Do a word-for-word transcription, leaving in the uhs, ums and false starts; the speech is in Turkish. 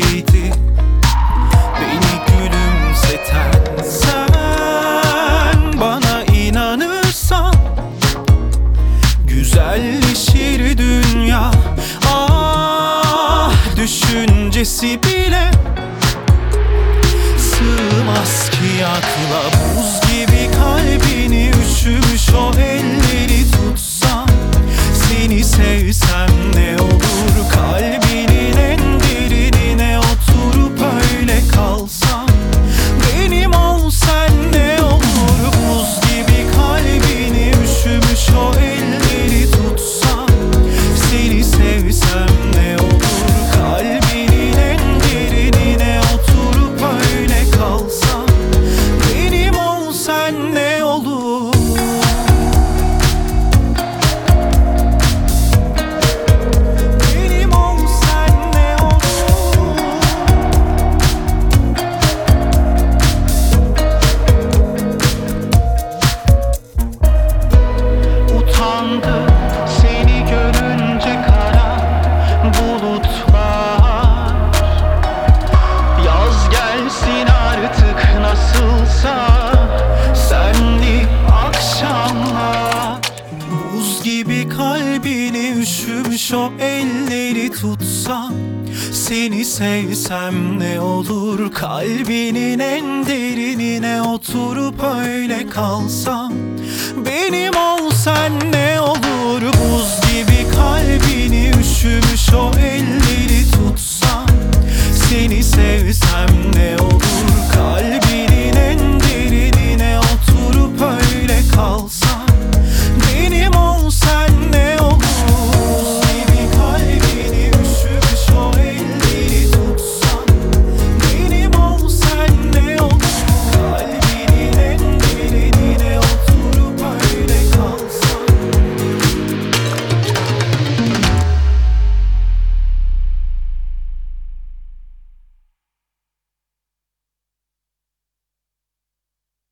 gibiydi beni gülümseten. Sen bana inanırsan güzelleşir dünya. Ah, düşüncesi bile sığmaz ki akla. Buz gibi kalbini üşümüş o elleri tutsam, seni sevsem ne olur? Kalbinin en derinine oturup öyle kalsam, benim olsan ne olur? Buz gibi kalbini üşümüş o elleri tutsam, seni sevsem ne olur? Kalbinin en derinine oturup öyle kalsam, benim olsan ne olur? Benim olsan ne olur? Utandı seni görünce kara bulutlar. Yaz gelsin artık nasılsa senli akşamlar. Buz gibi kalbini üşümüş o elleri tutsam, seni sevsem ne olur? Kalbinin en derinine oturup öyle kalsam, benim olsan ne olur? Buz gibi kalbini